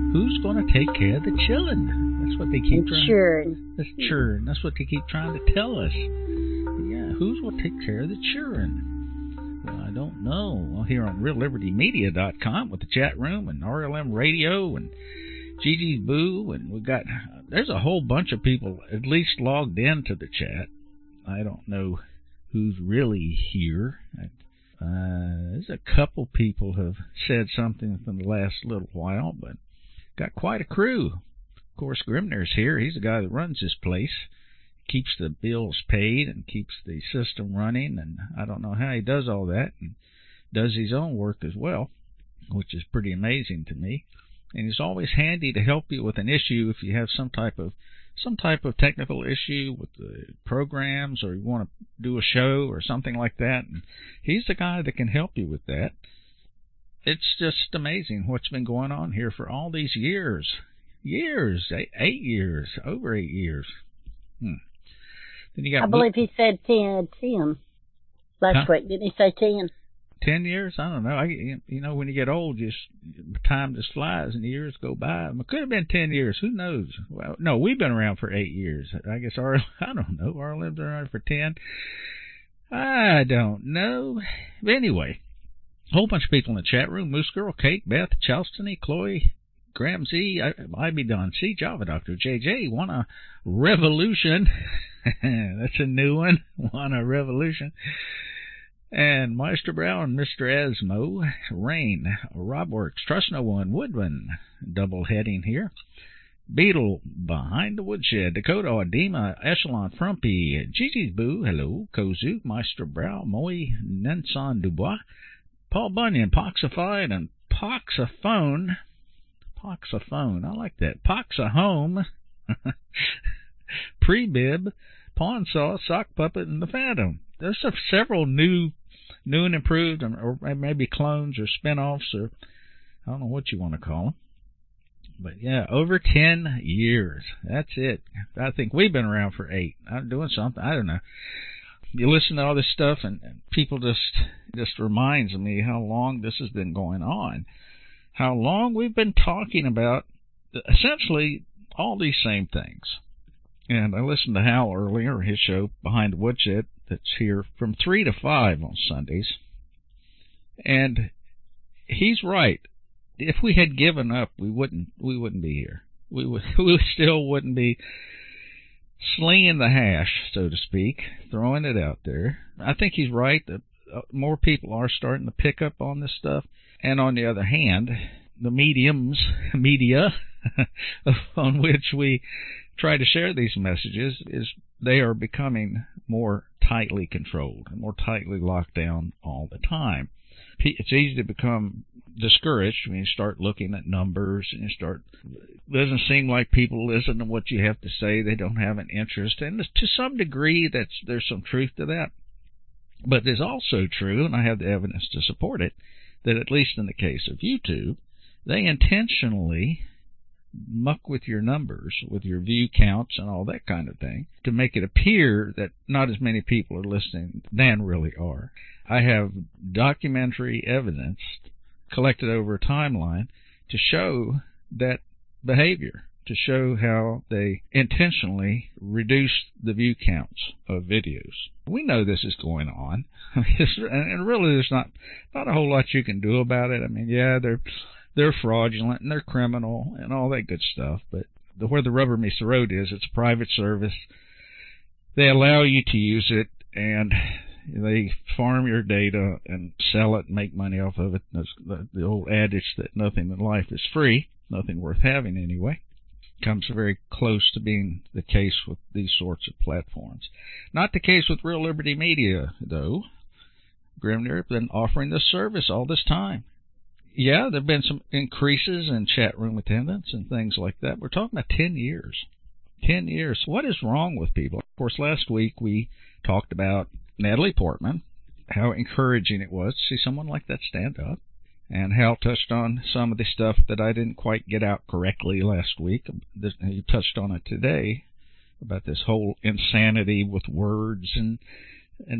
who's going to take care of the children? That's what they keep trying. That's what they keep trying to tell us. Yeah, who's going to take care of the children? Well, I don't know. Well, here on RealLibertyMedia.com with the chat room and RLM Radio and Gigi's Boo, and there's a whole bunch of people at least logged into the chat. I don't know who's really here. There's a couple people have said something in the last little while, but got quite a crew. Of course, Grimner's here. He's the guy that runs this place, keeps the bills paid and keeps the system running, and I don't know how he does all that, and does his own work as well, which is pretty amazing to me. And he's always handy to help you with an issue if you have some type of technical issue with the programs, or you want to do a show or something like that. And he's the guy that can help you with that. It's just amazing what's been going on here for all these years. 8 years, over 8 years. Then you got I believe he said 10 last week. Didn't he say 10? 10 years? I don't know. When you get old, time just flies and the years go by. It could have been 10 years. Who knows? Well, no, we've been around for 8 years. I guess I don't know. Arlen's been around for 10. I don't know. But anyway, a whole bunch of people in the chat room. Moose Girl, Kate, Beth, Charleston, Chloe, Graham Z, IB Don C, Java Doctor, JJ, want a revolution. That's a new one. Want a revolution. And Meister Brown, Mr. Asmo, Rain, Robworks, Trust No One, Woodman, double heading here. Beetle, Behind the Woodshed, Dakota, Adema, Echelon, Frumpy, Gigi's Boo, hello, Kozu, Meister Brown, Moy, Nenson Dubois, Paul Bunyan, Poxified, and Poxaphone. I like that. Poxahome, Prebib, Pawn Saw, Sock Puppet, and the Phantom. There's several new and improved, or maybe clones or spin-offs, or I don't know what you want to call them. But yeah, over 10 years. That's it. I think we've been around for 8. I'm doing something. I don't know. You listen to all this stuff, and people just reminds me how long this has been going on. How long we've been talking about essentially all these same things. And I listened to Hal earlier, his show, Behind the Woodshed, that's here from 3 to 5 on Sundays. And he's right. If we had given up, we wouldn't be here. We still wouldn't be slinging the hash, so to speak, throwing it out there. I think he's right that more people are starting to pick up on this stuff. And on the other hand, the media on which we try to share these messages they are becoming more tightly controlled and more tightly locked down all the time. It's easy to become discouraged when you start looking at numbers and it doesn't seem like people listen to what you have to say. They don't have an interest. And to some degree, there's some truth to that. But there's also true, and I have the evidence to support it, that at least in the case of YouTube, they intentionally muck with your numbers, with your view counts and all that kind of thing, to make it appear that not as many people are listening than really are. I have documentary evidence collected over a timeline to show that behavior, to show how they intentionally reduce the view counts of videos. We know this is going on, and really there's not a whole lot you can do about it. I mean, yeah, they're fraudulent and they're criminal and all that good stuff, but where the rubber meets the road is it's a private service. They allow you to use it, and they farm your data and sell it and make money off of it. That's the old adage that nothing in life is free, nothing worth having anyway. Comes very close to being the case with these sorts of platforms. Not the case with Real Liberty Media, though. Grimner have been offering this service all this time. Yeah, there have been some increases in chat room attendance and things like that. We're talking about 10 years. 10 years. What is wrong with people? Of course, last week we talked about Natalie Portman, how encouraging it was to see someone like that stand up. And Hal touched on some of the stuff that I didn't quite get out correctly last week. He touched on it today about this whole insanity with words and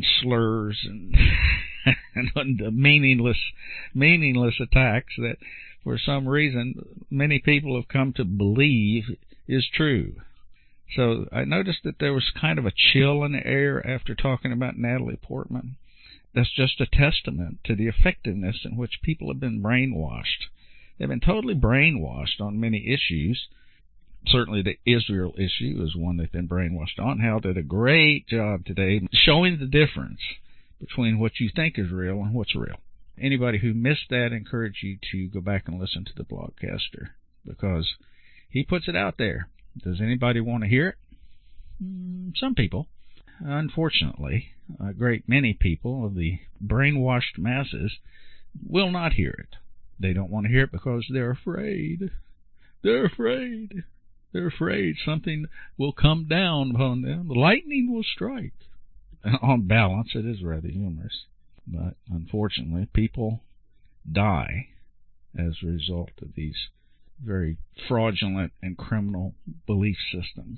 slurs and and the meaningless attacks that for some reason, many people have come to believe is true. So I noticed that there was kind of a chill in the air after talking about Natalie Portman. That's just a testament to the effectiveness in which people have been brainwashed. They've been totally brainwashed on many issues. Certainly the Israel issue is one they've been brainwashed on. Hal did a great job today showing the difference between what you think is real and what's real. Anybody who missed that, I encourage you to go back and listen to the Blogcaster, because he puts it out there. Does anybody want to hear it? Some people. Unfortunately, a great many people of the brainwashed masses will not hear it. They don't want to hear it because they're afraid. They're afraid. They're afraid something will come down upon them. The lightning will strike. On balance, it is rather humorous. But unfortunately, people die as a result of these very fraudulent and criminal belief systems.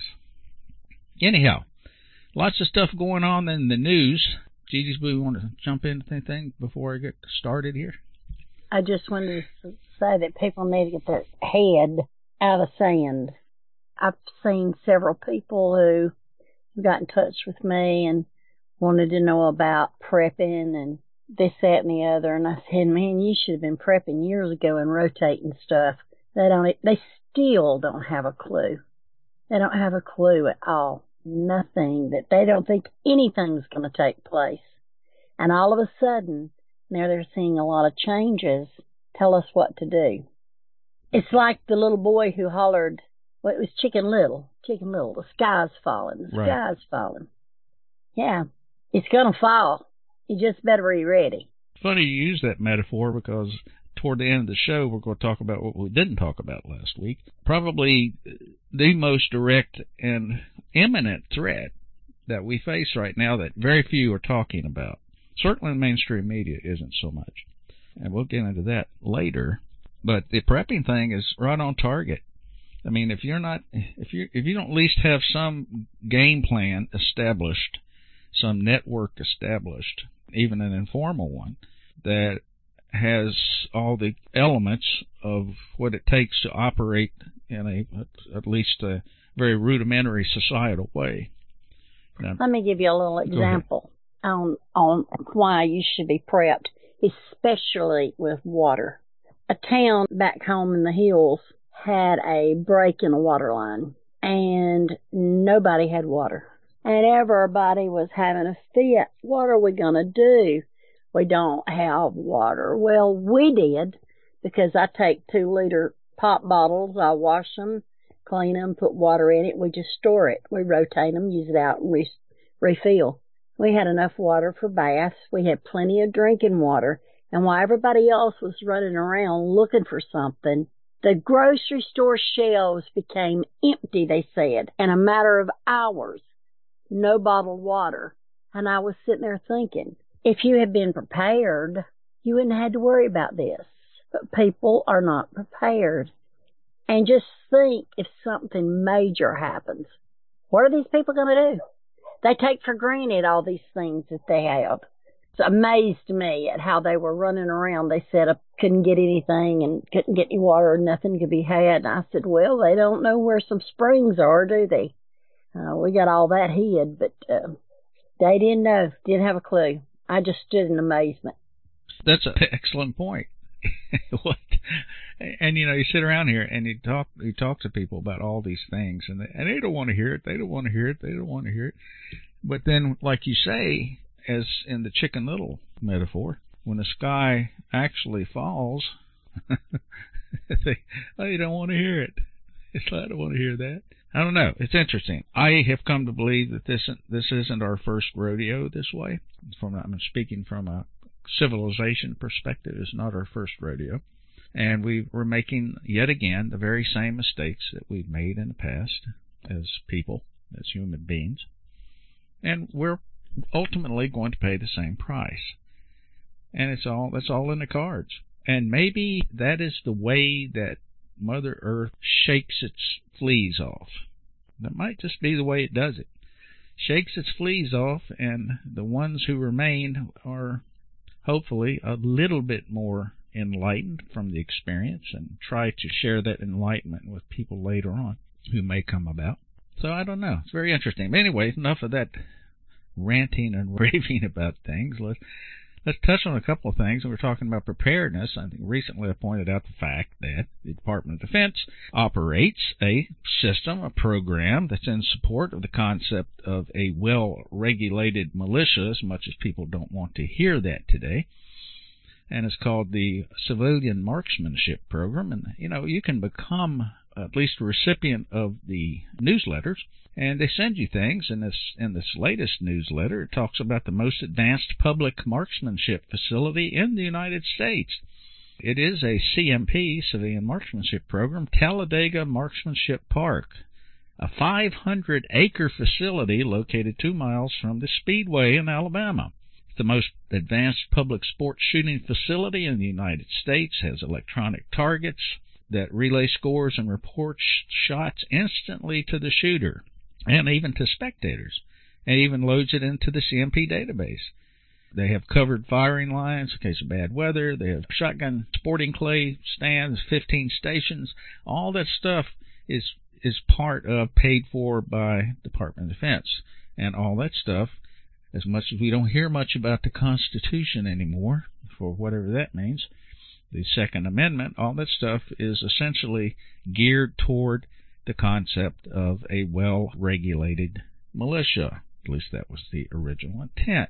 Anyhow, lots of stuff going on in the news. Gigi, do we want to jump into anything before I get started here? I just wanted to say that people need to get their head out of sand. I've seen several people who got in touch with me and wanted to know about prepping and this, that, and the other. And I said, man, you should have been prepping years ago and rotating stuff. They still don't have a clue. They don't have a clue at all. Nothing. That they don't think anything's going to take place. And all of a sudden, now they're seeing a lot of changes. Tell us what to do. It's like the little boy who hollered, well, it was Chicken Little, the sky's falling, the sky's falling. Yeah, it's going to fall. You just better be ready. It's funny you use that metaphor, because toward the end of the show, we're going to talk about what we didn't talk about last week. Probably the most direct and imminent threat that we face right now that very few are talking about. Certainly the mainstream media isn't so much. And we'll get into that later. But the prepping thing is right on target. I mean, if you don't at least have some game plan established, some network established, even an informal one, that has all the elements of what it takes to operate in at least a very rudimentary societal way. Now, let me give you a little example on why you should be prepped, especially with water. A town back home in the hills had a break in the water line, and nobody had water. And everybody was having a fit. What are we going to do? We don't have water. Well, we did, because I take 2-liter pop bottles. I wash them, clean them, put water in it. We just store it. We rotate them, use it out, and refill. We had enough water for baths. We had plenty of drinking water. And while everybody else was running around looking for something, the grocery store shelves became empty, they said, in a matter of hours. No bottled water. And I was sitting there thinking, if you had been prepared, you wouldn't have had to worry about this. But people are not prepared. And just think, if something major happens, what are these people going to do? They take for granted all these things that they have. It amazed me at how they were running around. They said I couldn't get anything and couldn't get any water, nothing could be had. And I said, well, they don't know where some springs are, do they? We got all that hid, but they didn't know, didn't have a clue. I just stood in amazement. That's an excellent point. What? And you sit around here and you talk to people about all these things, and they don't want to hear it. They don't want to hear it. They don't want to hear it. But then, like you say, as in the Chicken Little metaphor, when the sky actually falls, they don't want to hear it. I don't want to hear that. I don't know. It's interesting. I have come to believe that this isn't our first rodeo this way. I'm speaking from a civilization perspective. It's not our first rodeo. And we're making, yet again, the very same mistakes that we've made in the past as people, as human beings. And we're ultimately going to pay the same price. And that's all in the cards. And maybe that is the way that Mother Earth shakes its fleas off. That might just be the way it does it. Shakes its fleas off, and the ones who remain are hopefully a little bit more enlightened from the experience and try to share that enlightenment with people later on who may come about. So I don't know. It's very interesting. But anyway, enough of that ranting and raving about things. Let's touch on a couple of things. We're talking about preparedness. I think recently I pointed out the fact that the Department of Defense operates a system, a program that's in support of the concept of a well-regulated militia, as much as people don't want to hear that today. And it's called the Civilian Marksmanship Program. And, you can become at least a recipient of the newsletters, and they send you things. In this latest newsletter, it talks about the most advanced public marksmanship facility in the United States. It is a CMP, Civilian Marksmanship Program, Talladega Marksmanship Park, a 500-acre facility located 2 miles from the Speedway in Alabama. It's the most advanced public sports shooting facility in the United States, has electronic targets that relay scores and report shots instantly to the shooter and even to spectators, and even loads it into the CMP database. They have covered firing lines in case of bad weather. They have shotgun sporting clay stands, 15 stations. All that stuff is part of, paid for by Department of Defense. And all that stuff, as much as we don't hear much about the Constitution anymore, for whatever that means, the Second Amendment, all that stuff is essentially geared toward the concept of a well-regulated militia. At least that was the original intent.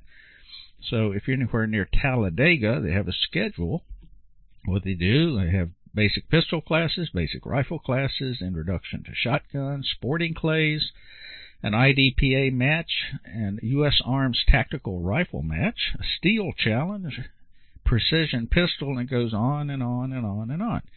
So if you're anywhere near Talladega, they have a schedule. What they do, they have basic pistol classes, basic rifle classes, introduction to shotguns, sporting clays, an IDPA match, and U.S. Arms tactical rifle match, a steel challenge, precision pistol, and it goes on and on and on and on.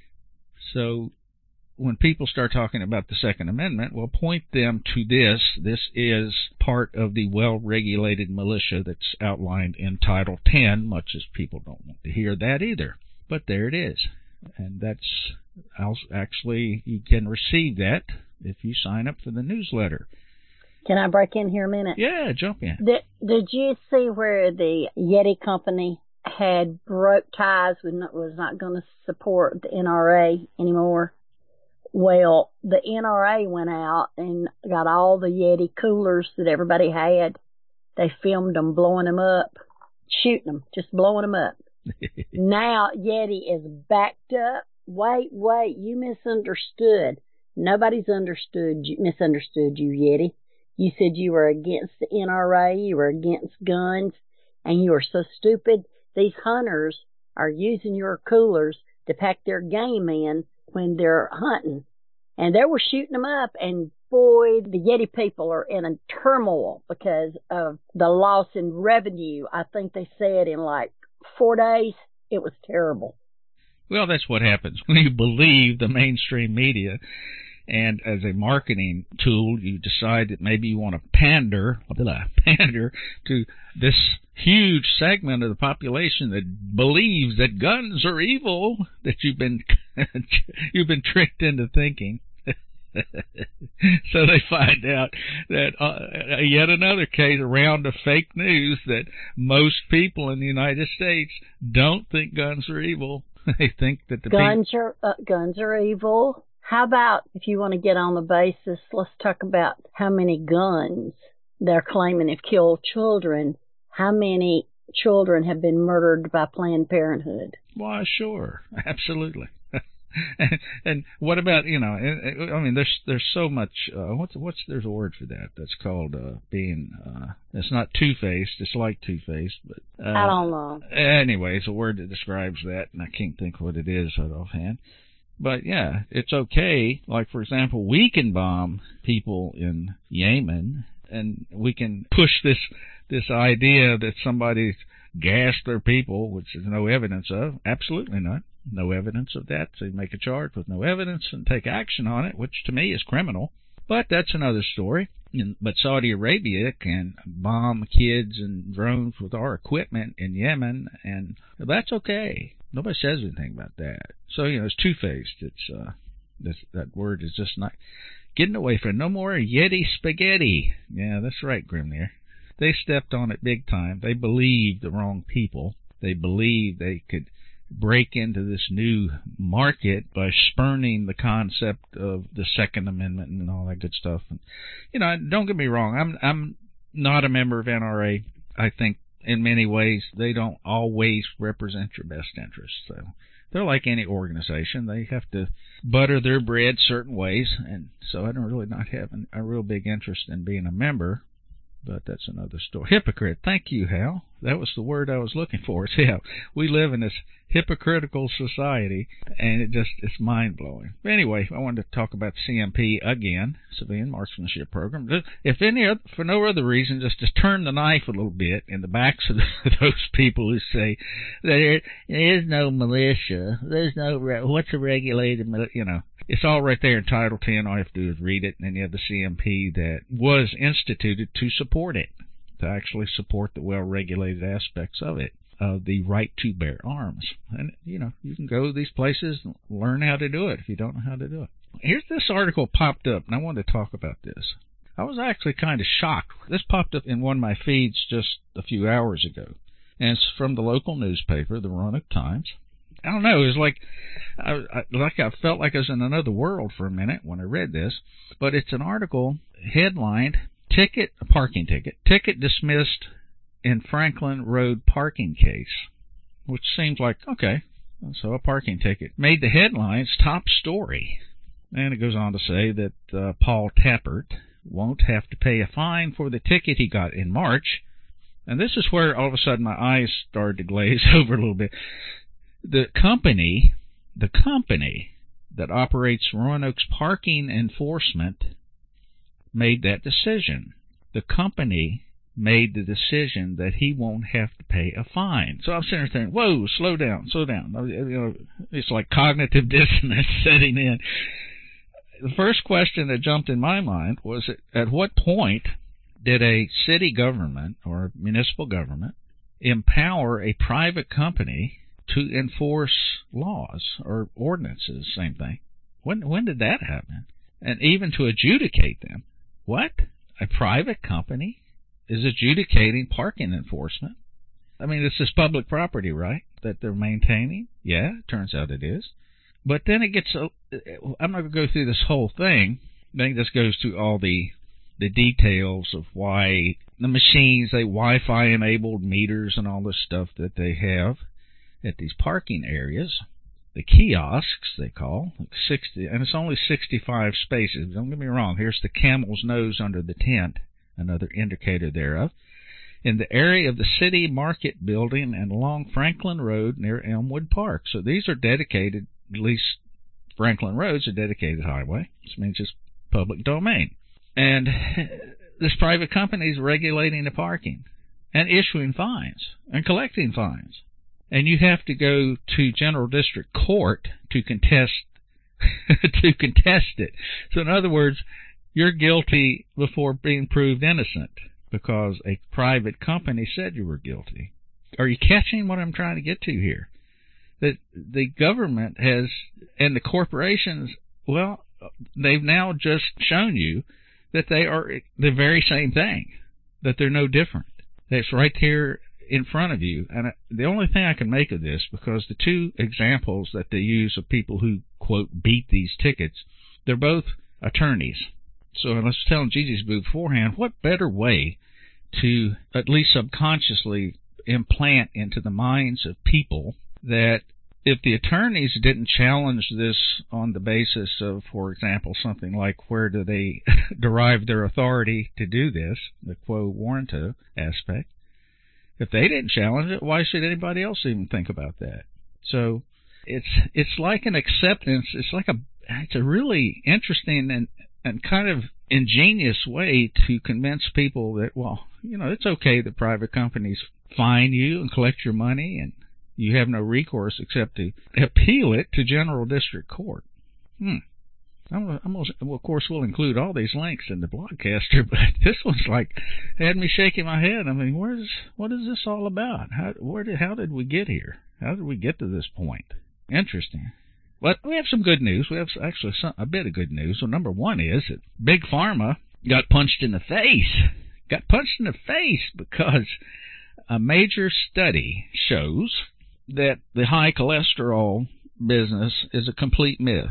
So when people start talking about the Second Amendment, we'll point them to this. This is part of the well-regulated militia that's outlined in Title 10, much as people don't want to hear that either. But there it is. And that's actually, you can receive that if you sign up for the newsletter. Can I break in here a minute? Yeah, jump in. Did you see where the Yeti company had broke ties with, was not going to support the NRA anymore? Well, the NRA went out and got all the Yeti coolers that everybody had. They filmed them blowing them up, shooting them, just blowing them up. Now Yeti is backed up. Wait, you misunderstood. Nobody's misunderstood you, Yeti. You said you were against the NRA, you were against guns, and you are so stupid. These hunters are using your coolers to pack their game in when they're hunting. And they were shooting them up, and boy, the Yeti people are in a turmoil because of the loss in revenue. I think they said in like 4 days. It was terrible. Well, that's what happens when you believe the mainstream media. And as a marketing tool, you decide that maybe you want to pander to this huge segment of the population that believes that guns are evil, that you've been tricked into thinking. So they find out that yet another case, a round of fake news, that most people in the United States don't think guns are evil. They think that guns are evil. How about, if you want to get on the basis, let's talk about how many guns they're claiming have killed children. How many children have been murdered by Planned Parenthood? Why, sure, absolutely. And what about, I mean, there's so much, there's a word for that. That's called being, it's not two-faced, it's like two-faced, but. I don't know. Anyway, it's a word that describes that, and I can't think what it is right offhand. But yeah, it's okay. Like, for example, we can bomb people in Yemen, and we can push this idea that somebody's gassed their people, which there's no evidence of. Absolutely not. No evidence of that. So you make a charge with no evidence and take action on it, which to me is criminal. But that's another story. But Saudi Arabia can bomb kids and drones with our equipment in Yemen, and that's okay. Nobody says anything about that. So, it's two-faced. It's that word is just not getting away from it. No more Yeti spaghetti. Yeah, that's right, Grimnir. They stepped on it big time. They believed the wrong people. They believed they could break into this new market by spurning the concept of the Second Amendment and all that good stuff. And, don't get me wrong, I'm not a member of NRA. I think in many ways they don't always represent your best interests. So they're like any organization. They have to butter their bread certain ways, and so I don't really not have a real big interest in being a member. But that's another story. Hypocrite. Thank you, Hal. That was the word I was looking for. Yeah, we live in this hypocritical society, and it's mind-blowing. But anyway, I wanted to talk about CMP again, Civilian Marksmanship Program. If for no other reason, just to turn the knife a little bit in the backs of those people who say there is no militia. There's no what's a regulated militia? It's all right there in Title 10. All you have to do is read it, and then you have the CMP that was instituted to support it, to actually support the well-regulated aspects of it, the right to bear arms. And, you can go to these places and learn how to do it if you don't know how to do it. Here's this article popped up, and I wanted to talk about this. I was actually kind of shocked. This popped up in one of my feeds just a few hours ago, and it's from the local newspaper, the Roanoke Times. I don't know, it was like I felt like I was in another world for a minute when I read this, but it's an article headlined, Parking ticket dismissed in Franklin Road parking case, which seems like, okay, so a parking ticket made the headlines top story. And it goes on to say that Paul Tappert won't have to pay a fine for the ticket he got in March. And this is where all of a sudden my eyes started to glaze over a little bit. The company that operates Roanoke's parking enforcement made that decision. The company made the decision that he won't have to pay a fine. So I'm sitting there thinking, whoa, slow down. It's like cognitive dissonance setting in. The first question that jumped in my mind was, at what point did a city government or municipal government empower a private company to enforce laws or ordinances? Same thing. When did that happen? And even to adjudicate them. What? A private company is adjudicating parking enforcement? I mean, this is public property, right, that they're maintaining? Yeah, it turns out it is. But then it gets, I'm not going to go through this whole thing. I think this goes to all the details of why the machines, they Wi-Fi enabled meters and all this stuff that they have at these parking areas. The kiosks, they call, 60, and it's only 65 spaces. Don't get me wrong. Here's the camel's nose under the tent, another indicator thereof. In the area of the City Market Building and along Franklin Road near Elmwood Park. So these are dedicated, at least Franklin Road's a dedicated highway. This means it's public domain. And this private company is regulating the parking and issuing fines and collecting fines. And you have to go to General District Court to contest it. So in other words, you're guilty before being proved innocent because a private company said you were guilty. Are you catching what I'm trying to get to here? That the government has, and the corporations, well, they've now just shown you that they are the very same thing, that they're no different. That's right here in front of you. And the only thing I can make of this, because the two examples that they use of people who, quote, beat these tickets, they're both attorneys. So unless telling Gigi's beforehand, what better way to at least subconsciously implant into the minds of people that if the attorneys didn't challenge this on the basis of, for example, something like where do they derive their authority to do this, the quo warranto aspect, if they didn't challenge it, why should anybody else even think about that? So it's like an acceptance. It's a really interesting and kind of ingenious way to convince people that, well, it's okay that private companies fine you and collect your money and you have no recourse except to appeal it to General District Court. Of course, we'll include all these links in the blogcaster, but this one's like had me shaking my head. I mean, what is this all about? How did we get here? How did we get to this point? Interesting. But we have some good news. We have actually a bit of good news. So number one is that Big Pharma got punched in the face. Got punched in the face because a major study shows that the high cholesterol business is a complete myth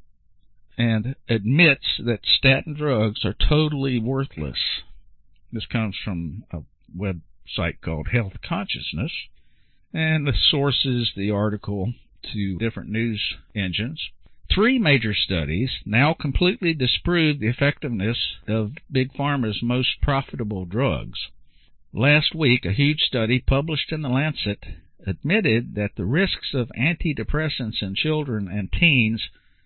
and admits that statin drugs are totally worthless. This comes from a website called Health Consciousness, and the source is the article to different news engines. 3 major studies now completely disprove the effectiveness of Big Pharma's most profitable drugs. Last week, a huge study published in The Lancet admitted that the risks of antidepressants in children and teens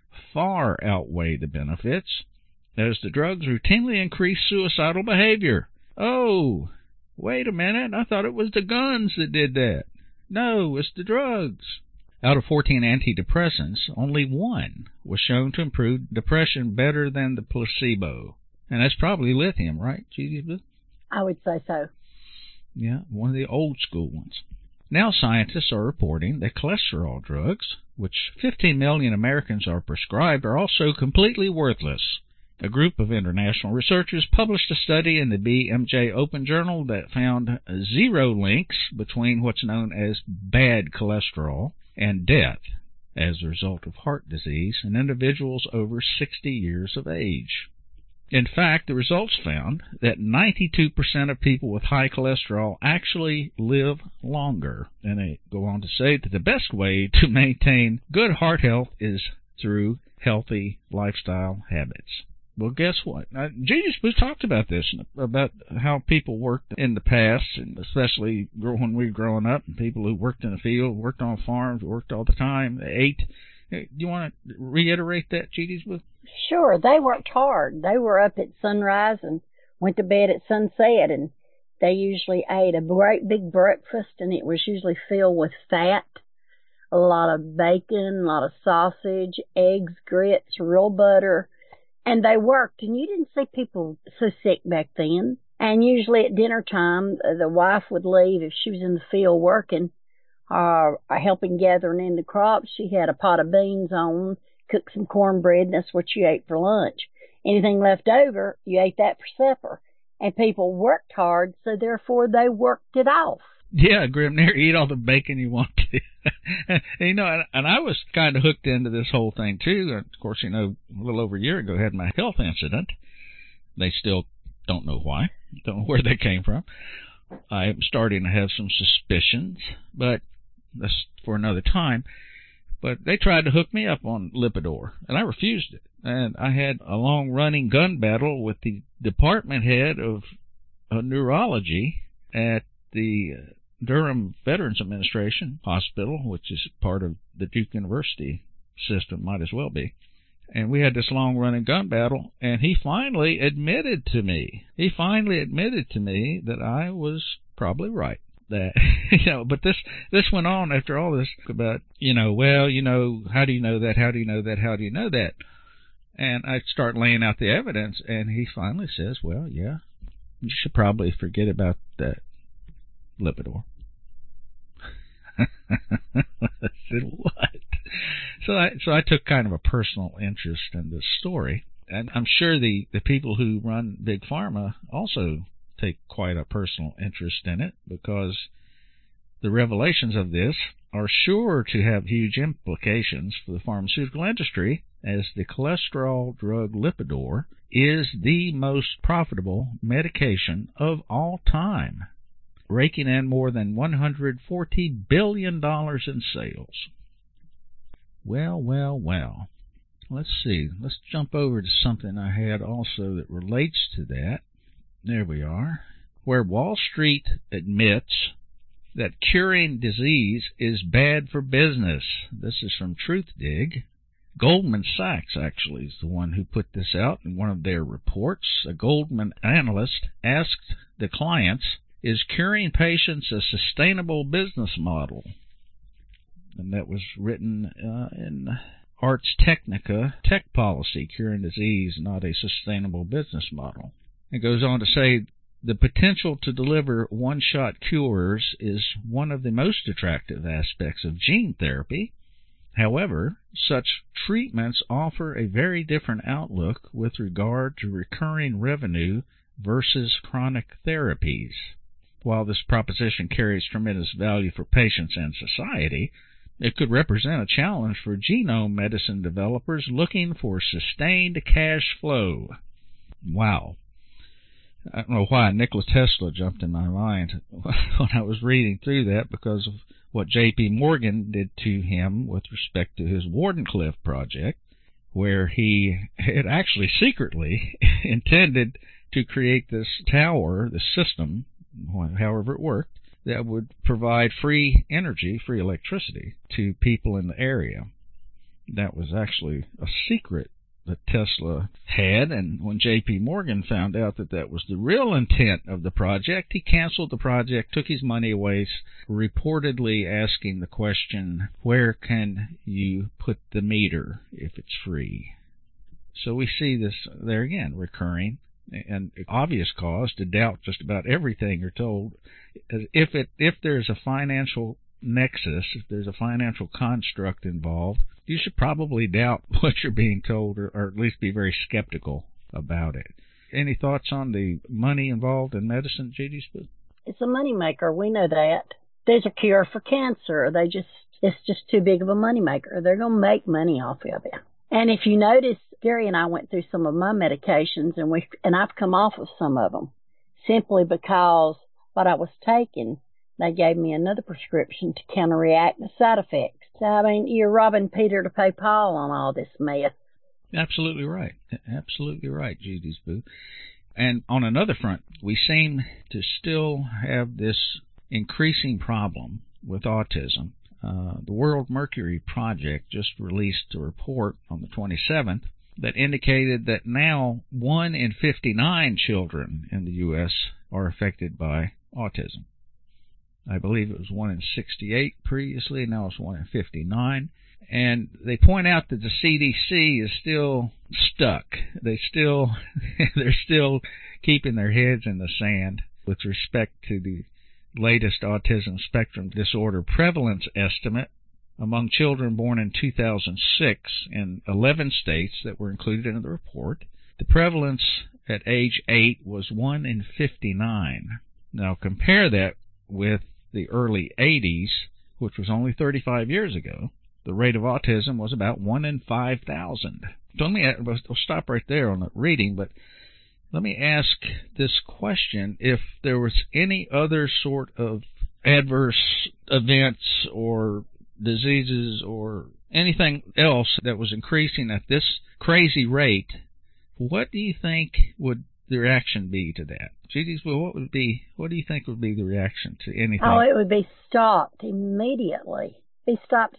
far outweigh the benefits, as the drugs routinely increase suicidal behavior. Oh, wait a minute, I thought it was the guns that did that. No, it's the drugs. Out of 14 antidepressants, only 1 was shown to improve depression better than the placebo. And that's probably lithium, right, Judy? I would say so. Yeah, one of the old school ones. Now scientists are reporting that cholesterol drugs, which 15 million Americans are prescribed, are also completely worthless. A group of international researchers published a study in the BMJ Open Journal that found 0 links between what's known as bad cholesterol and death as a result of heart disease in individuals over 60 years of age. In fact, the results found that 92% of people with high cholesterol actually live longer. And they go on to say that the best way to maintain good heart health is through healthy lifestyle habits. Well, guess what? Jesus was talked about this, about how people worked in the past, and especially when we were growing up, and people who worked in the field, worked on farms, worked all the time, they ate. Do you want to reiterate that, Cheaties? Sure. They worked hard. They were up at sunrise and went to bed at sunset, and they usually ate a great big breakfast, and it was usually filled with fat, a lot of bacon, a lot of sausage, eggs, grits, real butter. And they worked, and you didn't see people so sick back then. And usually at dinner time, the wife would leave if she was in the field working, helping gathering in the crops. She had a pot of beans on, cooked some cornbread, and that's what you ate for lunch. Anything left over, you ate that for supper. And people worked hard, so therefore they worked it off. Yeah, Grimner, eat all the bacon you want to. And I was kind of hooked into this whole thing, too. Of course, a little over a year ago, I had my health incident. They still don't know why, don't know where they came from. I'm starting to have some suspicions, but that's for another time. But they tried to hook me up on Lipitor, and I refused it. And I had a long-running gun battle with the department head of neurology at the Durham Veterans Administration Hospital, which is part of the Duke University system, might as well be. And we had this long-running gun battle, and he finally admitted to me that I was probably right. That but this went on after all this about, how do you know that? How do you know that? How do you know that? And I start laying out the evidence, and he finally says, well, yeah, you should probably forget about that Lipitor. I said, what? So I took kind of a personal interest in this story, and I'm sure the people who run Big Pharma also take quite a personal interest in it, because the revelations of this are sure to have huge implications for the pharmaceutical industry, as the cholesterol drug Lipitor is the most profitable medication of all time, raking in more than $140 billion in sales. Well. Let's see. Let's jump over to something I had also that relates to that. There we are. Where Wall Street admits that curing disease is bad for business. This is from TruthDig. Goldman Sachs actually is the one who put this out in one of their reports. A Goldman analyst asked the clients, is curing patients a sustainable business model? And that was written in Ars Technica, Tech Policy, Curing Disease, Not a Sustainable Business Model. It goes on to say, the potential to deliver one-shot cures is one of the most attractive aspects of gene therapy. However, such treatments offer a very different outlook with regard to recurring revenue versus chronic therapies. While this proposition carries tremendous value for patients and society, it could represent a challenge for genome medicine developers looking for sustained cash flow. Wow. I don't know why Nikola Tesla jumped in my mind when I was reading through that, because of what J.P. Morgan did to him with respect to his Wardenclyffe project, where he had actually secretly intended to create this tower, this system, however it worked, that would provide free energy, free electricity to people in the area. That was actually a secret that Tesla had, and when J.P. Morgan found out that that was the real intent of the project, he canceled the project, took his money away, reportedly asking the question, where can you put the meter if it's free? So we see this there again, recurring and obvious cause to doubt just about everything you're told. If there's a financial nexus, if there's a financial construct involved, you should probably doubt what you're being told, or at least be very skeptical about it. Any thoughts on the money involved in medicine, J.D. Spoo? It's a moneymaker. We know that. There's a cure for cancer. It's just too big of a moneymaker. They're going to make money off of it. And if you notice, Gary and I went through some of my medications, and I've come off of some of them simply because what I was taking, they gave me another prescription to counteract the side effects. So, I mean, you're robbing Peter to pay Paul on all this mess. Absolutely right. Absolutely right, J.D. Spoo. And on another front, we seem to still have this increasing problem with autism. The World Mercury Project just released a report on the 27th that indicated that now 1 in 59 children in the U.S. are affected by autism. I believe it was 1 in 68 previously, now it's 1 in 59. And they point out that the CDC is still stuck. They're still keeping their heads in the sand with respect to the latest autism spectrum disorder prevalence estimate among children born in 2006 in 11 states that were included in the report. The prevalence at age 8 was 1 in 59. Now compare that with the early 80s, which was only 35 years ago. The rate of autism was about 1 in 5,000. So I'll stop right there on the reading, but let me ask this question. If there was any other sort of adverse events or diseases or anything else that was increasing at this crazy rate, what do you think would the reaction be to that? G.D., what do you think would be the reaction to anything? Oh, it would be stopped immediately. There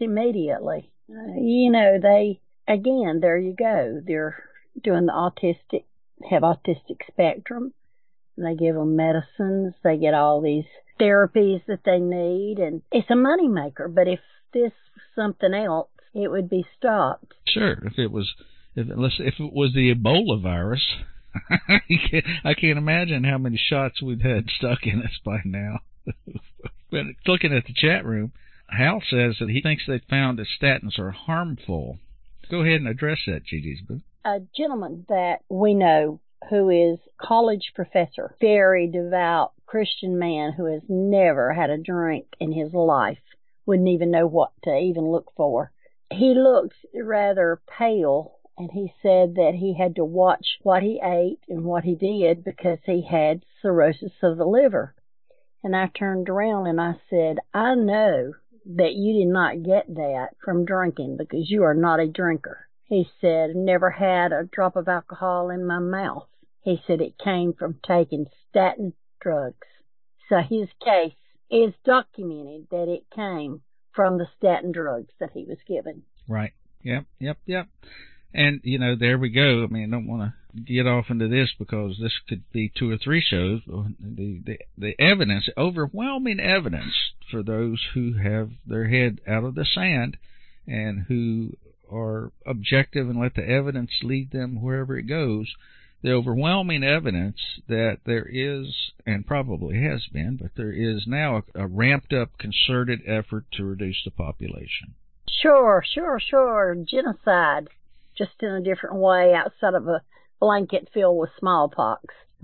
you go. They're doing have autistic spectrum. They give them medicines. They get all these therapies that they need, and it's a moneymaker. But if this was something else, it would be stopped. Sure. If it was the Ebola virus, I can't imagine how many shots we've had stuck in us by now. But looking at the chat room, Hal says that he thinks they found that statins are harmful. Go ahead and address that, G.D. Spoo. A gentleman that we know who is college professor, very devout Christian man who has never had a drink in his life, wouldn't even know what to even look for. He looked rather pale, and he said that he had to watch what he ate and what he did because he had cirrhosis of the liver. And I turned around and I said, I know that you did not get that from drinking because you are not a drinker. He said, never had a drop of alcohol in my mouth. He said it came from taking statin drugs. So his case is documented that it came from the statin drugs that he was given. Right. Yep. And, there we go. I mean, I don't want to get off into this because this could be 2 or 3 shows. The evidence, overwhelming evidence for those who have their head out of the sand and who are objective and let the evidence lead them wherever it goes. The overwhelming evidence that there is, and probably has been, but there is now a ramped-up concerted effort to reduce the population. Sure. Genocide, just in a different way outside of a blanket filled with smallpox. Right.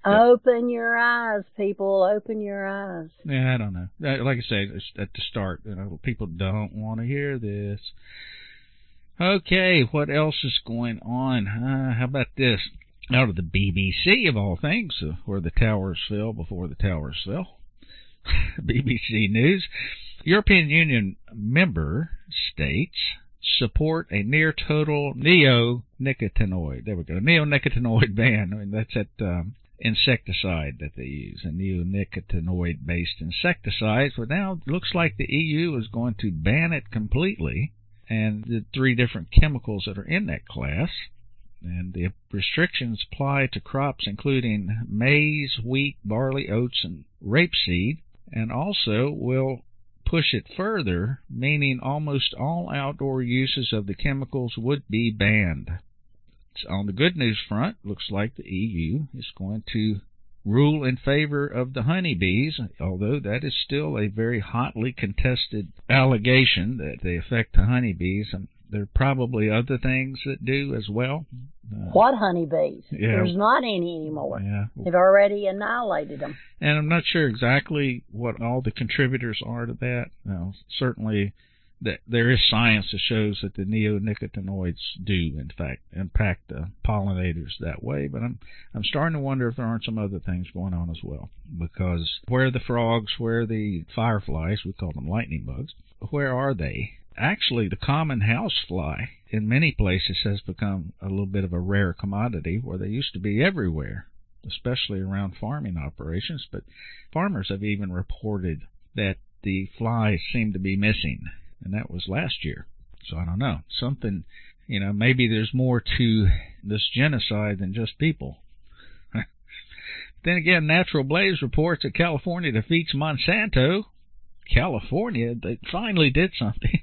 Open your eyes, people. Open your eyes. Yeah, I don't know. Like I say, at the start, people don't want to hear this. Okay, what else is going on? How about this? Out of the BBC, of all things, where the towers fell before the towers fell. BBC News. European Union member states support a near-total neonicotinoid. There we go. Neonicotinoid ban. I mean, that's that insecticide that they use, a neonicotinoid-based insecticide. But now it looks like the EU is going to ban it completely, and the 3 different chemicals that are in that class. And the restrictions apply to crops including maize, wheat, barley, oats, and rapeseed, and also will push it further, meaning almost all outdoor uses of the chemicals would be banned. On the good news front, looks like the EU is going to rule in favor of the honeybees, although that is still a very hotly contested allegation that they affect the honeybees. And there are probably other things that do as well. What honeybees? Yeah. There's not any anymore. Yeah. They've already annihilated them. And I'm not sure exactly what all the contributors are to that. Certainly that there is science that shows that the neonicotinoids do, in fact, impact the pollinators that way. But I'm starting to wonder if there aren't some other things going on as well. Because where are the frogs, where are the fireflies, we call them lightning bugs, where are they? Actually, the common housefly in many places has become a little bit of a rare commodity, where they used to be everywhere, especially around farming operations. But farmers have even reported that the flies seem to be missing, and that was last year. So I don't know. Something, maybe there's more to this genocide than just people. Then again, Natural Blaze reports that California defeats Monsanto. California, they finally did something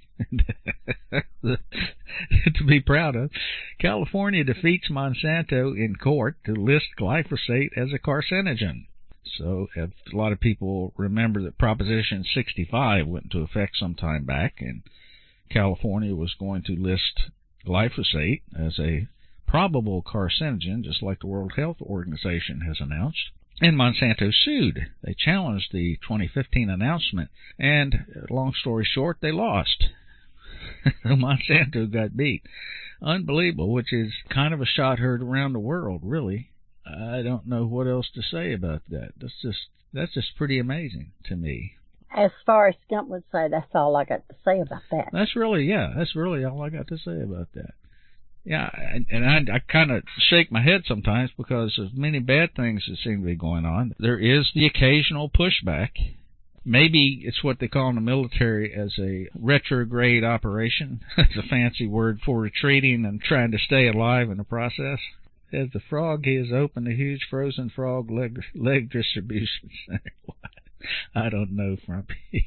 to be proud of. California defeats Monsanto in court to list glyphosate as a carcinogen. So a lot of people remember that Proposition 65 went into effect some time back, and California was going to list glyphosate as a probable carcinogen, just like the World Health Organization has announced. And Monsanto sued. They challenged the 2015 announcement, and long story short, they lost. Monsanto got beat. Unbelievable, which is kind of a shot heard around the world, really. I don't know what else to say about that. That's just pretty amazing to me. As far as Skunk would say, that's all I got to say about that. That's really all I got to say about that. Yeah, and I kind of shake my head sometimes because of many bad things that seem to be going on. There is the occasional pushback. Maybe it's what they call in the military as a retrograde operation. It's a fancy word for retreating and trying to stay alive in the process. As the frog, he has opened a huge frozen frog leg distribution center. I don't know, Frumpy.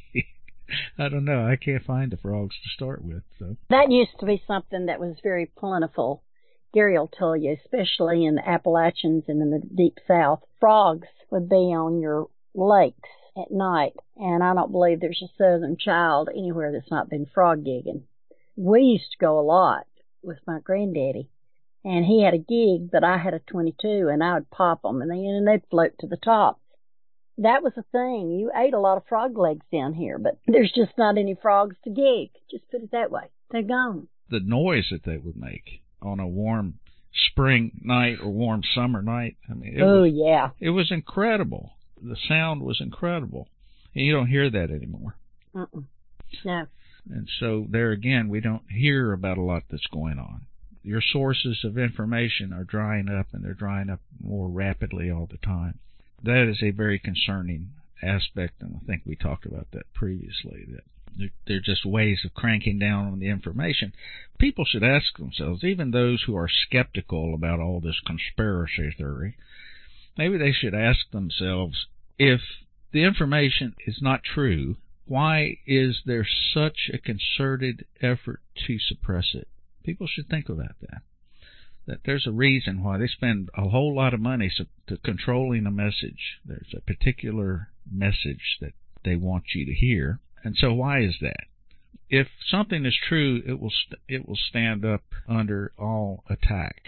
I don't know. I can't find the frogs to start with. So that used to be something that was very plentiful. Gary will tell you, especially in the Appalachians and in the deep south, frogs would be on your lakes at night. And I don't believe there's a southern child anywhere that's not been frog gigging. We used to go a lot with my granddaddy. And he had a gig, but I had a 22, and I would pop them, and they'd float to the top. That was a thing. You ate a lot of frog legs down here, but there's just not any frogs to gig. Just put it that way. They're gone. The noise that they would make on a warm spring night or warm summer night, it was incredible. The sound was incredible. And you don't hear that anymore. No. And so there again, we don't hear about a lot that's going on. Your sources of information are drying up, and they're drying up more rapidly all the time. That is a very concerning aspect, and I think we talked about that previously, that they're just ways of cranking down on the information. People should ask themselves, even those who are skeptical about all this conspiracy theory, maybe they should ask themselves, if the information is not true, why is there such a concerted effort to suppress it? People should think about that. That there's a reason why they spend a whole lot of money to controlling a message. There's a particular message that they want you to hear. And so why is that? If something is true, it will stand up under all attack.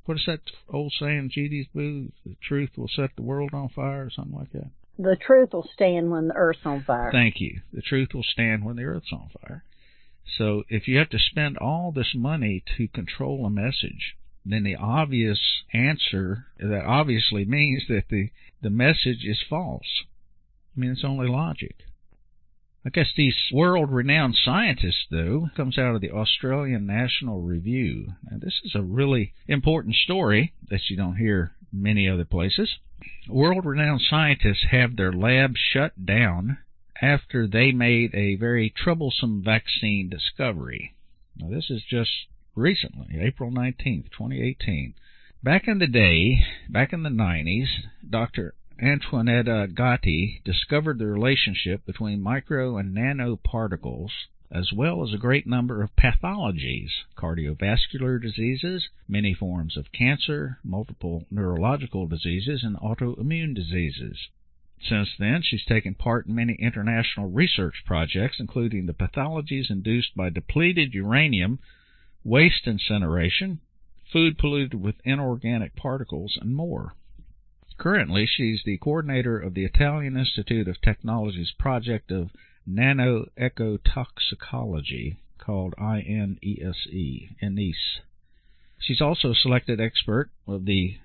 What is that old saying, G.D. Booth? The truth will set the world on fire, or something like that? The truth will stand when the earth's on fire. Thank you. The truth will stand when the earth's on fire. So if you have to spend all this money to control a message, then the obvious answer, that obviously means that the message is false. I mean, it's only logic. I guess these world-renowned scientists, though, comes out of the Australian National Review. And this is a really important story that you don't hear many other places. World-renowned scientists have their lab shut down after they made a very troublesome vaccine discovery. Now, this is just recently, April 19th, 2018. Back in the day, back in the 90s, Dr. Antoinetta Gatti discovered the relationship between micro and nanoparticles, as well as a great number of pathologies, cardiovascular diseases, many forms of cancer, multiple neurological diseases, and autoimmune diseases. Since then, she's taken part in many international research projects, including the pathologies induced by depleted uranium, waste incineration, food polluted with inorganic particles, and more. Currently, she's the coordinator of the Italian Institute of Technology's project of nanoecotoxicology, called INESE, ENISE. She's also selected expert of the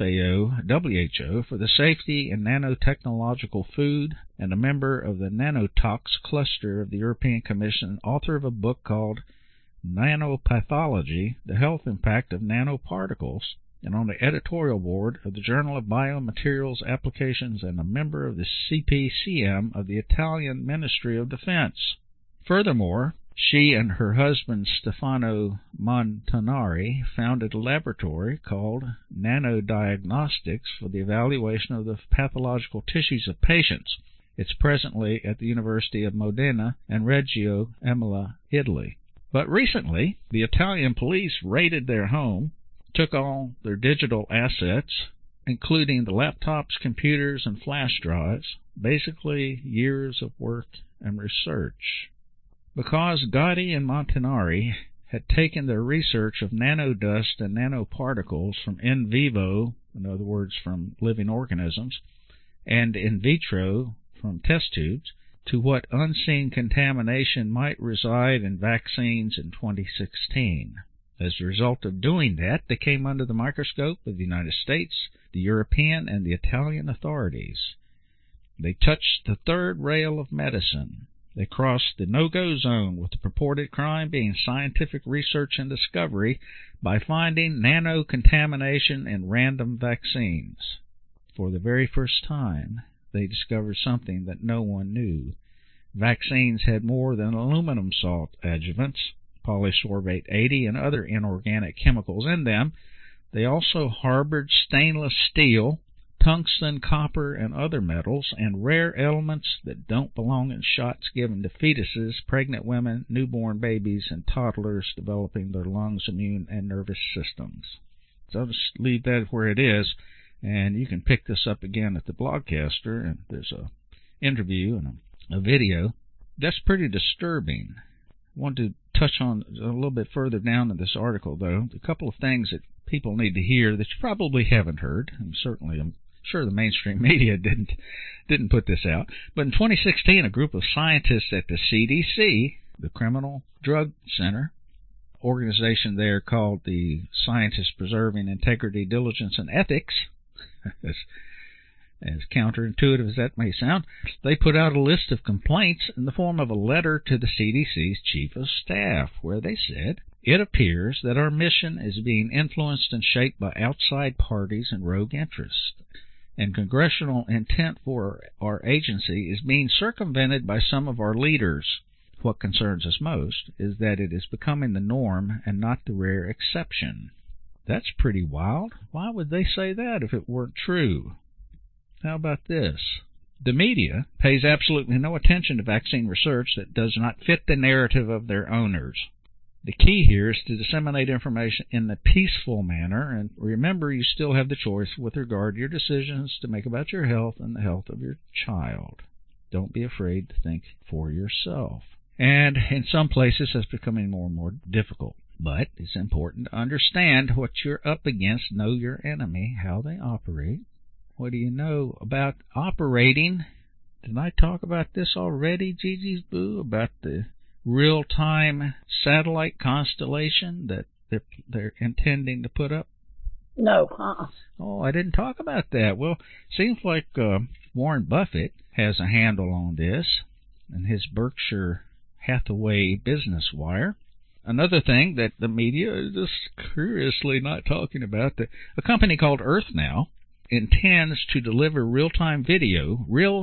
FAO/WHO for the safety in nanotechnological food and a member of the Nanotox cluster of the European Commission, author of a book called Nanopathology, The Health Impact of Nanoparticles, and on the editorial board of the Journal of Biomaterials Applications and a member of the CPCM of the Italian Ministry of Defense. Furthermore, she and her husband Stefano Montanari founded a laboratory called Nanodiagnostics for the evaluation of the pathological tissues of patients. It's presently at the University of Modena and Reggio Emilia, Italy. But recently, the Italian police raided their home, took all their digital assets, including the laptops, computers, and flash drives, basically years of work and research. Because Gatti and Montanari had taken their research of nanodust and nanoparticles from in vivo, in other words, from living organisms, and in vitro, from test tubes, to what unseen contamination might reside in vaccines in 2016. As a result of doing that, they came under the microscope of the United States, the European, and the Italian authorities. They touched the third rail of medicine. They crossed the no-go zone, with the purported crime being scientific research and discovery by finding nano-contamination in random vaccines. For the very first time, they discovered something that no one knew. Vaccines had more than aluminum salt adjuvants, polysorbate 80, and other inorganic chemicals in them. They also harbored stainless steel, tungsten, copper, and other metals, and rare elements that don't belong in shots given to fetuses, pregnant women, newborn babies, and toddlers developing their lungs, immune, and nervous systems. So I'll just leave that where it is, and you can pick this up again at the Blogcaster, and there's an interview and a video. That's pretty disturbing. I want to touch on a little bit further down in this article, though, a couple of things that people need to hear that you probably haven't heard, and certainly I'm sure the mainstream media didn't put this out. But in 2016, a group of scientists at the CDC, the Criminal Drug Center, organization there called the Scientists Preserving Integrity, Diligence, and Ethics, as counterintuitive as that may sound, they put out a list of complaints in the form of a letter to the CDC's Chief of Staff, where they said, "It appears that our mission is being influenced and shaped by outside parties and rogue interests, and congressional intent for our agency is being circumvented by some of our leaders. What concerns us most is that it is becoming the norm and not the rare exception." That's pretty wild. Why would they say that if it weren't true? How about this? The media pays absolutely no attention to vaccine research that does not fit the narrative of their owners. The key here is to disseminate information in a peaceful manner, and remember, you still have the choice with regard to your decisions to make about your health and the health of your child. Don't be afraid to think for yourself. And in some places, it's becoming more and more difficult. But it's important to understand what you're up against, know your enemy, how they operate. What do you know about operating? Did I talk about this already, Gigi's Boo, about the real-time satellite constellation that they're intending to put up? No. Oh, I didn't talk about that. Well, seems like Warren Buffett has a handle on this in his Berkshire Hathaway Business Wire. Another thing that the media is just curiously not talking about, that a company called EarthNow intends to deliver real-time video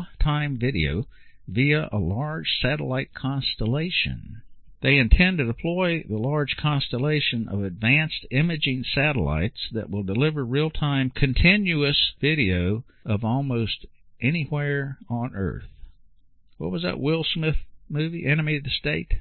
via a large satellite constellation. They intend to deploy the large constellation of advanced imaging satellites that will deliver real-time continuous video of almost anywhere on Earth. What was that Will Smith movie, Enemy of the State?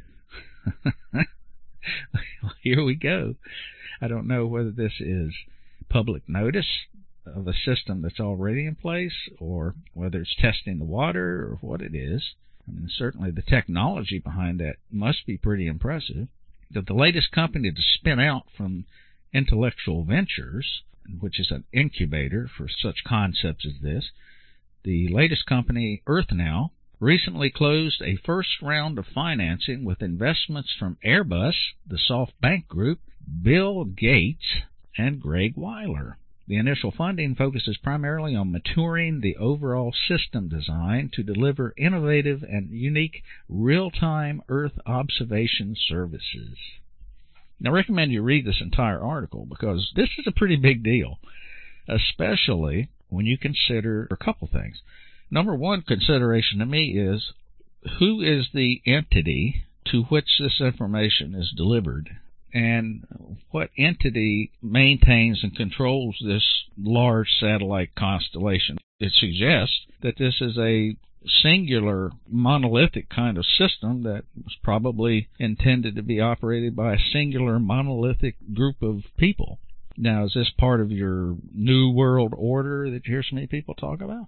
Here we go. I don't know whether this is public notice of a system that's already in place, or whether it's testing the water, or what it is. I mean, certainly the technology behind that must be pretty impressive. That the latest company to spin out from Intellectual Ventures, which is an incubator for such concepts as this, the latest company, EarthNow, recently closed a first round of financing with investments from Airbus, the SoftBank Group, Bill Gates, and Greg Weiler. The initial funding focuses primarily on maturing the overall system design to deliver innovative and unique real-time Earth observation services. Now, I recommend you read this entire article because this is a pretty big deal, especially when you consider a couple things. Number one consideration to me is, who is the entity to which this information is delivered, and what entity maintains and controls this large satellite constellation? It suggests that this is a singular, monolithic kind of system that was probably intended to be operated by a singular, monolithic group of people. Now, is this part of your New World Order that you hear so many people talk about?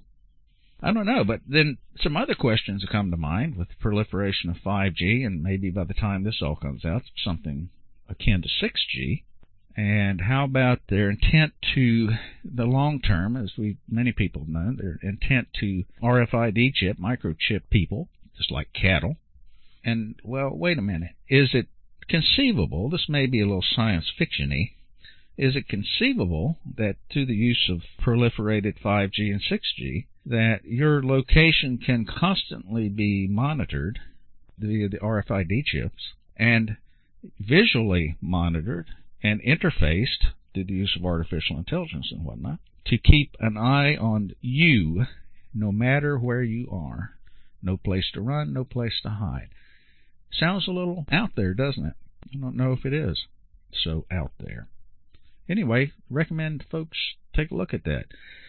I don't know, but then some other questions come to mind with the proliferation of 5G, and maybe by the time this all comes out, something akin to 6G. And how about their intent to the long term, as many people know, their intent to RFID chip, microchip people, just like cattle. And, well, wait a minute. Is it conceivable, this may be a little science fiction-y, is it conceivable that through the use of proliferated 5G and 6G, that your location can constantly be monitored via the RFID chips and visually monitored and interfaced through the use of artificial intelligence and whatnot to keep an eye on you no matter where you are? No place to run, no place to hide. Sounds a little out there, doesn't it? I don't know if it is so out there. Anyway, recommend folks take a look at that.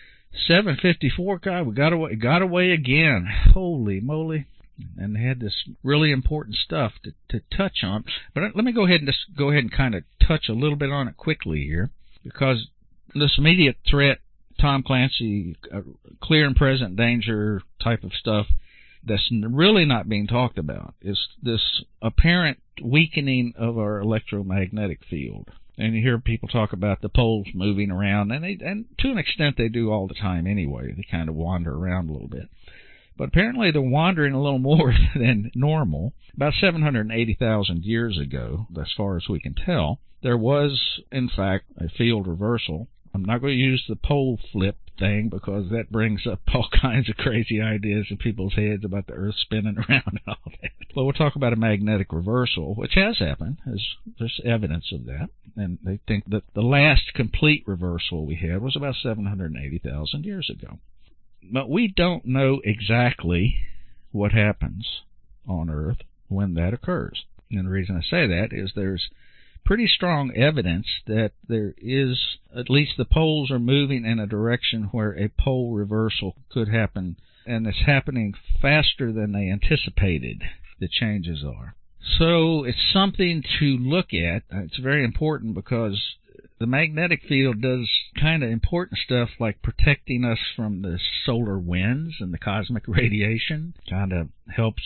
7:54, God, we got away again. Holy moly. And they had this really important stuff to touch on. But let me go ahead and kind of touch a little bit on it quickly here, because this immediate threat, Tom Clancy, clear and present danger type of stuff that's really not being talked about is this apparent weakening of our electromagnetic field. And you hear people talk about the poles moving around, and to an extent they do all the time anyway. They kind of wander around a little bit. But apparently they're wandering a little more than normal. About 780,000 years ago, as far as we can tell, there was, in fact, a field reversal. I'm not going to use the pole flip thing because that brings up all kinds of crazy ideas in people's heads about the Earth spinning around and all that. But we'll talk about a magnetic reversal, which has happened. There's evidence of that. And they think that the last complete reversal we had was about 780,000 years ago. But we don't know exactly what happens on Earth when that occurs. And the reason I say that is there's pretty strong evidence that there is, at least the poles are moving in a direction where a pole reversal could happen, and it's happening faster than they anticipated, the changes are. So it's something to look at. It's very important because the magnetic field does kind of important stuff like protecting us from the solar winds and the cosmic radiation. Kind of helps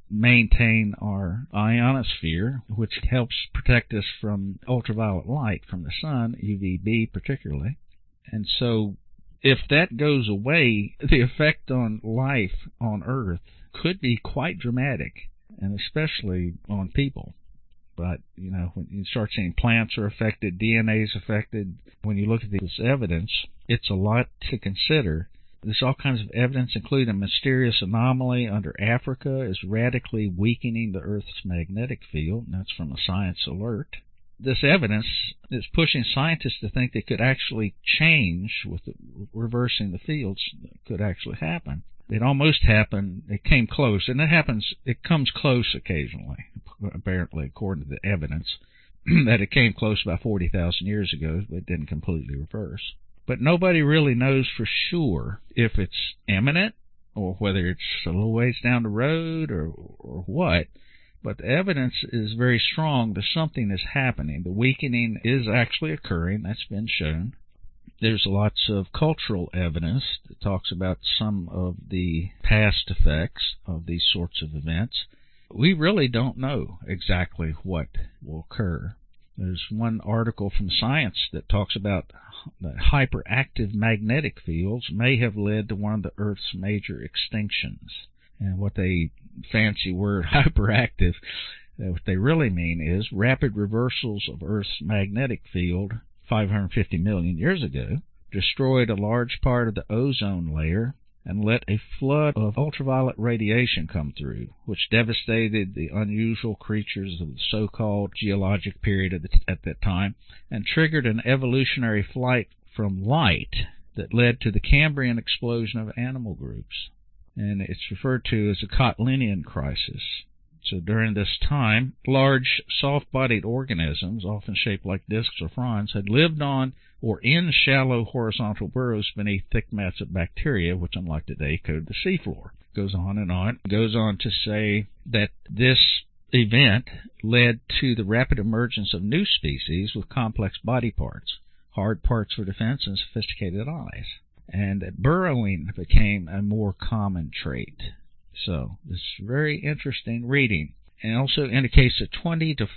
maintain our ionosphere, which helps protect us from ultraviolet light from the sun, UVB particularly. And so if that goes away, the effect on life on Earth could be quite dramatic, and especially on people. But, when you start seeing plants are affected, DNA is affected, when you look at this evidence, it's a lot to consider. There's all kinds of evidence, including a mysterious anomaly under Africa is radically weakening the Earth's magnetic field, and that's from a Science Alert. This evidence is pushing scientists to think they could actually change with reversing the fields. That could actually happen. It almost happened. It came close, and it comes close occasionally, apparently, according to the evidence, that it came close about 40,000 years ago, but it didn't completely reverse. But nobody really knows for sure if it's imminent or whether it's a little ways down the road or what. But the evidence is very strong that something is happening. The weakening is actually occurring. That's been shown. There's lots of cultural evidence that talks about some of the past effects of these sorts of events. We really don't know exactly what will occur. There's one article from Science that talks about that hyperactive magnetic fields may have led to one of the Earth's major extinctions. And what they fancy word hyperactive, what they really mean is rapid reversals of Earth's magnetic field 550 million years ago destroyed a large part of the ozone layer and let a flood of ultraviolet radiation come through, which devastated the unusual creatures of the so-called geologic period at that time and triggered an evolutionary flight from light that led to the Cambrian explosion of animal groups. And it's referred to as the Cottonian crisis. So during this time, large soft-bodied organisms, often shaped like discs or fronds, had lived on or in shallow horizontal burrows beneath thick mats of bacteria, which unlike today coated the seafloor. Goes on and on. It goes on to say that this event led to the rapid emergence of new species with complex body parts, hard parts for defense, and sophisticated eyes. And that burrowing became a more common trait. So this is very interesting reading. And also indicates that 20 to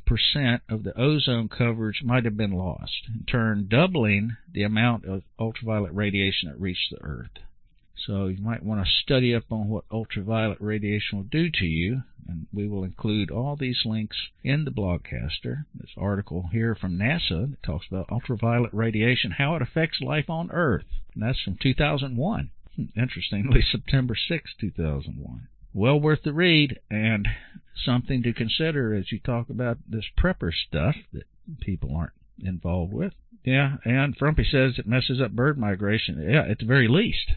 40% of the ozone coverage might have been lost, in turn doubling the amount of ultraviolet radiation that reached the Earth. So you might want to study up on what ultraviolet radiation will do to you, and we will include all these links in the Blogcaster. This article here from NASA that talks about ultraviolet radiation, how it affects life on Earth. And that's from 2001. Interestingly, September 6, 2001. Well worth the read, and something to consider as you talk about this prepper stuff that people aren't involved with. Yeah, and Frumpy says it messes up bird migration. Yeah, at the very least.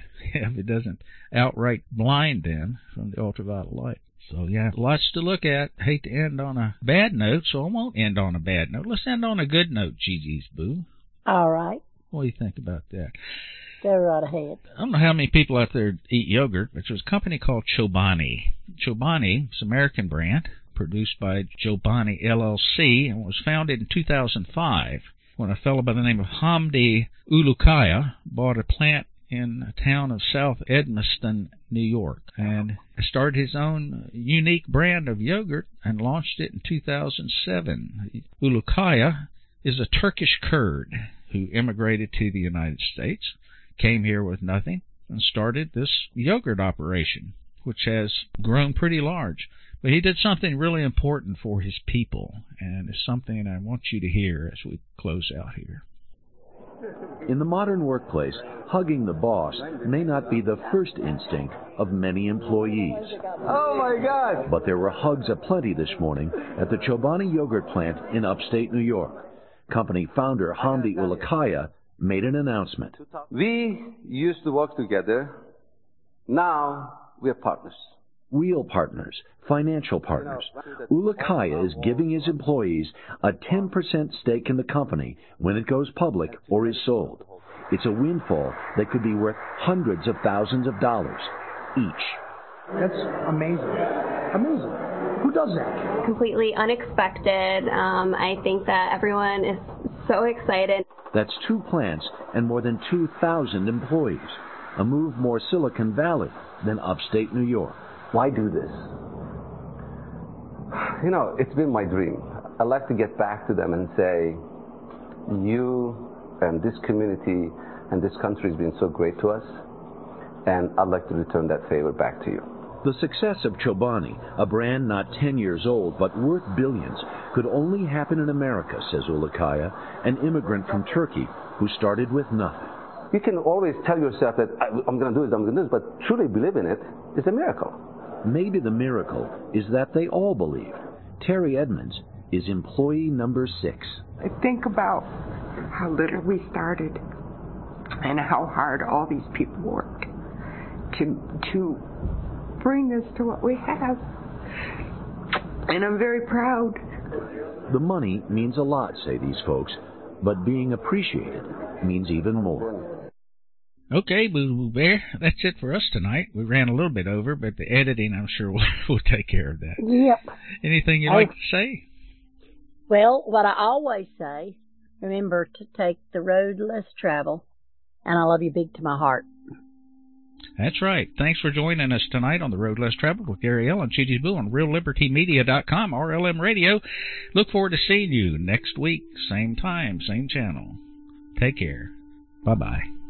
If it doesn't outright blind them from the ultraviolet light. So, yeah, lots to look at. Hate to end on a bad note, so I won't end on a bad note. Let's end on a good note, Gigi's Boo. All right. What do you think about that? Go right ahead. I don't know how many people out there eat yogurt, but there's a company called Chobani. Chobani is an American brand produced by Chobani LLC and was founded in 2005 when a fellow by the name of Hamdi Ulukaya bought a plant in a town of South Edmiston, New York, and started his own unique brand of yogurt and launched it in 2007. Ulukaya is a Turkish Kurd who immigrated to the United States, came here with nothing, and started this yogurt operation, which has grown pretty large. But he did something really important for his people, and it's something I want you to hear as we close out here. In the modern workplace, hugging the boss may not be the first instinct of many employees. Oh my God! But there were hugs aplenty this morning at the Chobani yogurt plant in upstate New York. Company founder Hamdi Ulukaya made an announcement. We used to work together. Now we're partners. Real partners, financial partners. Ulukaya is giving his employees a 10% stake in the company when it goes public or is sold. It's a windfall that could be worth hundreds of thousands of dollars each. That's amazing. Amazing. Who does that? Completely unexpected. I think that everyone is so excited. That's 2 plants and more than 2,000 employees. A move more Silicon Valley than upstate New York. Why do this? You know, it's been my dream. I'd like to get back to them and say, you and this community and this country has been so great to us, and I'd like to return that favor back to you. The success of Chobani, a brand not 10 years old but worth billions, could only happen in America, says Ulukaya, an immigrant from Turkey who started with nothing. You can always tell yourself that I'm going to do this, I'm going to do this, but truly believe in it is a miracle. Maybe the miracle is that they all believe. Terry Edmonds is employee number 6. I think about how little we started and how hard all these people worked to bring us to what we have. And I'm very proud. The money means a lot, say these folks, but being appreciated means even more. Okay, Boo Boo Bear, that's it for us tonight. We ran a little bit over, but the editing, I'm sure, will take care of that. Yep. Anything you'd like to say? Well, what I always say, remember to take the road less traveled, and I love you big to my heart. That's right. Thanks for joining us tonight on The Road Less Traveled with Gary L. and Gigi Boo on RealLibertyMedia.com, RLM Radio. Look forward to seeing you next week, same time, same channel. Take care. Bye-bye.